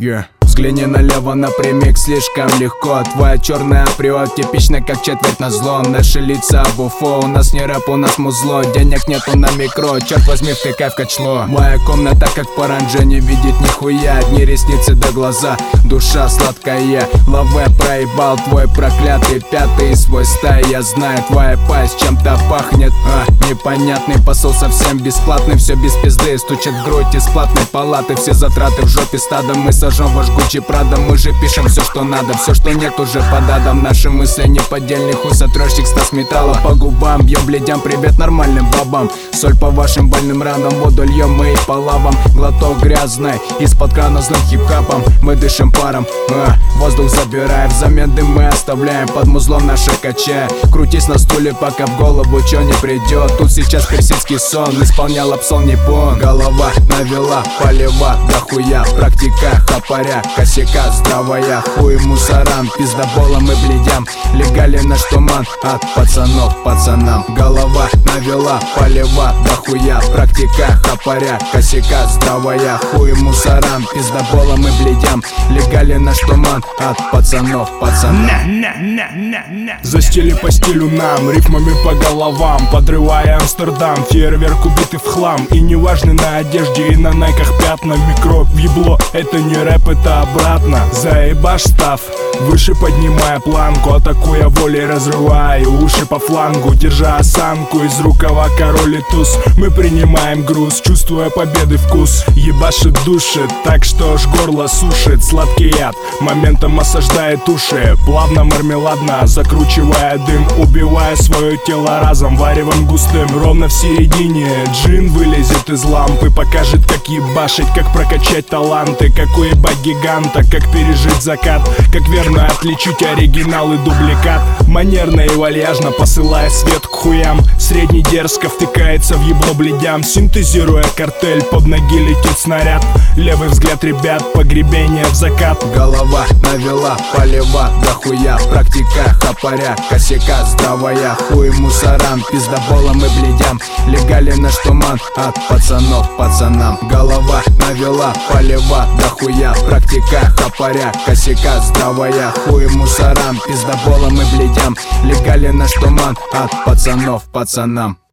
Взгляни налево напрямик, слишком легко. Твоя черная привод типично как четверть на зло. Наши лица буфо, у нас не рэп, у нас музло. Денег нету на микро, черт возьми, втыкай в качло. Моя комната как паранджа, не видит нихуя. Одни ресницы до глаза, душа сладкая. Лаве проебал твой проклятый пятый свой стай. Я знаю, твоя пасть чем-то пахнет. Непонятный посол совсем бесплатный. Все без пизды, стучит в грудь из платной палаты. Все затраты в жопе стадом, мы сожжем ваш Гуччи Прадо. Мы же пишем все, что надо, все, что нет, уже под адом. Наши мысли неподдельный хуй, сотрёшник Стас Металла. По губам бьем бледям, привет нормальным бабам. Соль по вашим больным ранам, воду льем мы и по лавам. Глоток грязный, из-под крана злым хип-хапом. Мы дышим паром, воздух забираем. Взамен дым мы оставляем, под музлом наша качая. Крутись на стуле, пока в голову чё не придет. Тут сейчас персидский сон, исполнял апсол Непон. Голова навела, полева, дохуя. Практика хапаря, косяка здравая. Хуй мусорам, пиздоболам и бледям. Легален наш туман от пацанов пацанам. Голова навела, полева, дохуя. Практика хапаря, косяка здравая. Хуй мусорам, пиздоболам и бледям. Легален наш туман от пацанов пацанам. Застели по стилю нам, рифмами по головам. Подрывая Амстердам, фейерверк убитый в хлам. И неважно на одежде и на найках пятна. Микро ебло, это не рэп, это обратно. Заебашь став, выше поднимая планку. Атакуя волей, разрывая уши по флангу. Держа осанку, из рукава король и туз. Мы принимаем груз, чувствуя победы вкус. Ебашит души, так что аж горло сушит. Сладкий яд моментом осаждает уши. Плавно, мармеладно, закручивая дым. Убивая свое тело разом, варевом густым. Ровно в середине джин вылезет из лампы. Покажет, как ебашить, как прокачать таланты. Как уебать гиганта, как пережить закат. Как верно отличить оригинал и дубликат. Манерно и вальяжно посылая свет к хуям. Средний дерзко втыкается в ебло бледям. Синтезируя картель, под ноги летит снаряд. Левый взгляд ребят, погребение в закат. Голова навела, полева, дохуя. Практика хапаря, косяка здравая. Хуй мусорам, пиздоболам и бледям. Легален наш туман от пацанов пацанам. Голова навела, полева, дохуя. Практика хапаря, косяка здравая. Хуй мусорам, пиздоболам и бледям. Легален наш туман от пацанов пацанам.